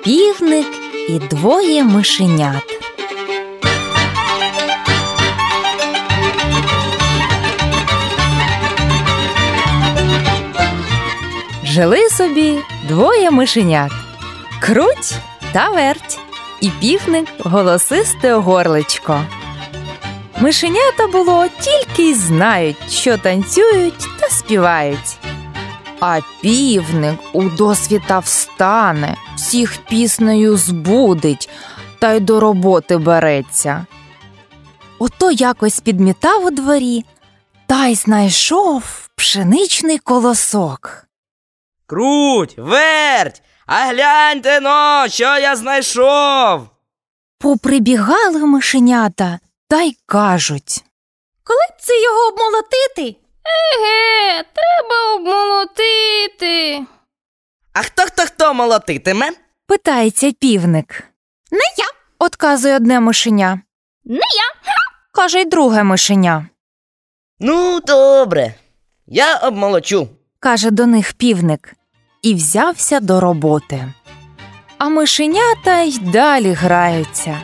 Півник і двоє мишенят. Жили собі двоє мишенят – Круть та Верть, і Півник – голосисте горличко. Мишенята було тільки й знають, що танцюють та співають. А Півник удосвіта встане, всіх піснею збудить та й до роботи береться. Ото якось підмітав у дворі та й знайшов пшеничний колосок. Круть, Верть, а гляньте-но, що я знайшов. Поприбігали мишенята та й кажуть: коли це його обмолотити? Еге, треба обмолотити. А хто молотитиме? Питається Півник. Не я. Отказує одне мишеня. Не я. Каже й друге мишеня. Ну, добре, я обмолочу. Каже до них Півник і взявся до роботи. А мишенята й далі граються.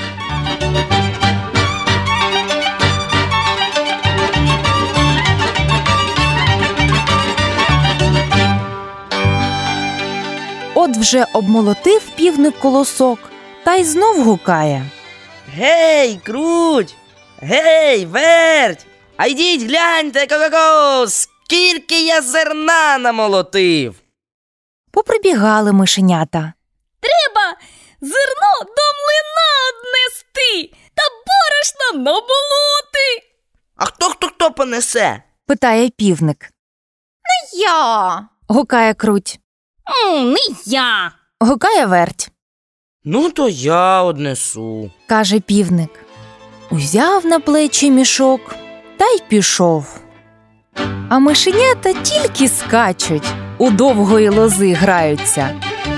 От вже обмолотив Півник колосок та й знов гукає: Гей, Круть! Гей, Верть! А йдіть гляньте, ко-ко-ко, скільки я зерна намолотив! Поприбігали мишенята. Треба зерно до млина однести та борошна наболоти. А хто понесе? Питає Півник. Я. Гукає Круть. Не я. Гукає Верть. Ну, то я однесу. Каже Півник. Узяв на плечі мішок та й пішов. А мишенята тільки скачуть, у довгої лози граються.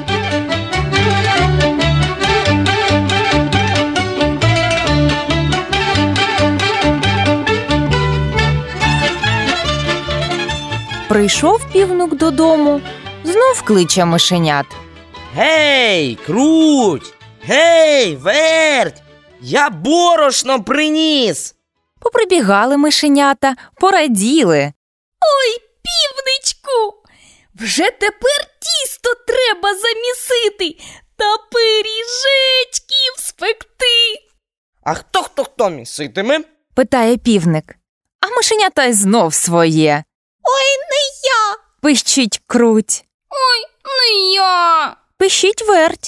Прийшов Півник додому, знов кличе мишенят. Гей, Круть! Гей, Верть! Я борошно приніс! Поприбігали мишенята, пораділи. Ой, Півничку, вже тепер тісто треба замісити та пиріжечків спекти. А хто міситиме? Питає Півник. А мишенята й знов своє. Ой, не я. Пищить Круть. Ой, не я. Пищить Верть.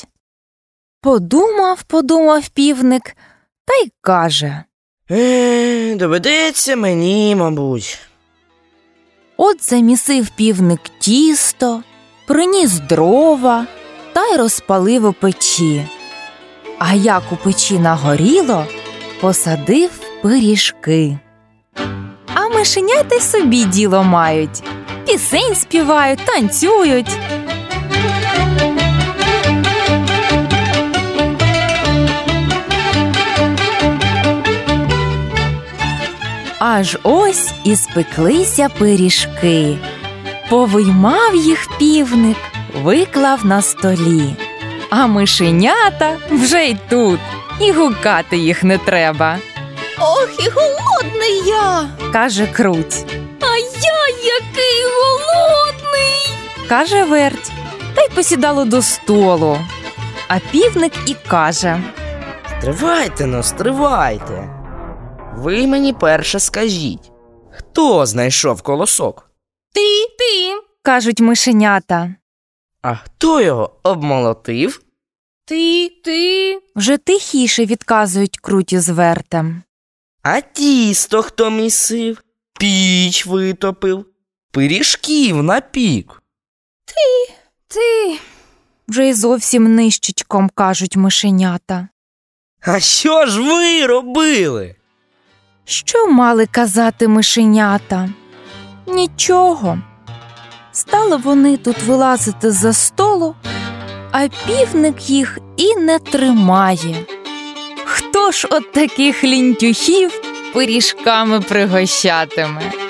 Подумав Півник та й каже: Доведеться мені, мабуть. От замісив Півник тісто, приніс дрова та й розпалив у печі. А як у печі нагоріло, посадив пиріжки. А мишенята й собі діло мають. Пісень співають, танцюють. Аж ось і спеклися пиріжки. Повиймав їх Півник, виклав на столі. А мишенята вже й тут, і гукати їх не треба. Ох, і голодний я. Каже Круть. А я який голодний. Каже Верть, та й посідало до столу. А Півник і каже: Стривайте. Ви мені перше скажіть, хто знайшов колосок? Ти. Кажуть мишенята. А хто його обмолотив? Ти. Вже тихіше відказують Круті з Вертем. А тісто хто місив? Піч витопив? Пиріжків напік? Ти. Вже й зовсім нищечком кажуть мишенята. А що ж ви робили? Що мали казати мишенята? Нічого. Стали вони тут вилазити з-за столу, а Півник їх і не тримає. Хто ж от таких лінтюхів пиріжками пригощатиме?